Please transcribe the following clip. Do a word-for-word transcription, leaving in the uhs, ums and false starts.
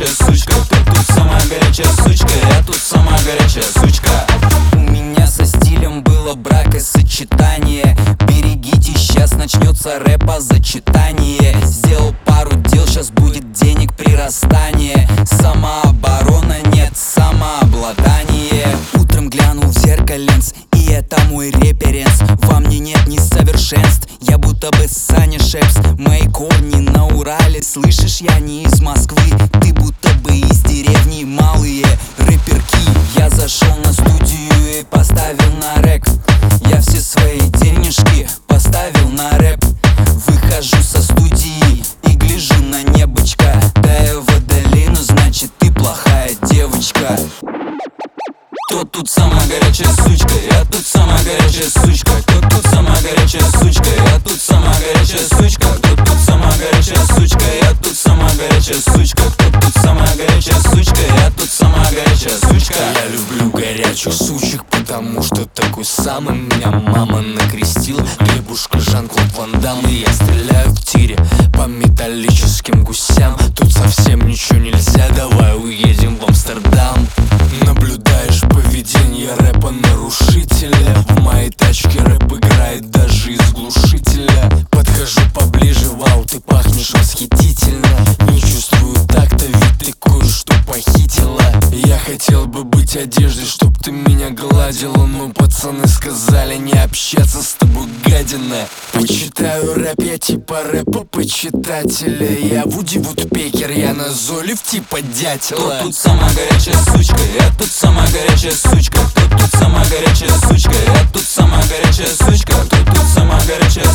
горячая сучка. Ты тут самая горячая сучка, я тут самая горячая сучка. У меня со стилем было бракосочетание. Берегите, сейчас начнется рэпозачитание. Сделал пару дел, сейчас будет денег прирастание. Самооборона, нет, самообладание. Утром глянул в зеркаленц, и это мой реперенс. Во мне нет несовершенств, я будто бы Саня Шепс. Мои корни на Урале, слышишь, я не из Москвы. Ты будто бы из деревни, малые рэперки. Я зашел на студию и поставил на рэк. Я все свои денежки поставил на рэп. Выхожу со студии и гляжу на небочко. Таева долина, значит ты плохая девочка. Кто тут самая горячая сучка? Я тут самая горячая сучка. Кто тут самая горячая сучка? Я тут самая горячая сучка. Кто тут самая горячая сучка? Я тут самая горячая сучка. Кто тут самая горячая сучка? Я тут самая горячая сучка. Я люблю горячих сучек, потому что такой самый меня мама накрестила. Хлебушка Жан-Клод Ван Дам. И я стреляю в тире по металлическим гусям. Тут совсем ничего нельзя, давай уедем в Амстердам. Наблюдаешь поведение рэпа нарушителя. В моей тачке рэп играет даже из глушителя. Подхожу поближе, вау, ты пахнешь восхитительно. Не чувствую так-то, ведь ты кое-что похитила. Я хотел бы быть одеждой, чтоб ты меня гладила. Но пацаны сказали не общаться с тобой, гадина. Почитаю рэп, я типа рэпа почитателя. Я Вуди Вудпекер, я Назолев типа дятела. Кто тут самая горячая сучка? Я тут самая горячая сучка. Кто тут самая горячая сучка? Я тут самая горячая сучка. Кто тут самая горячая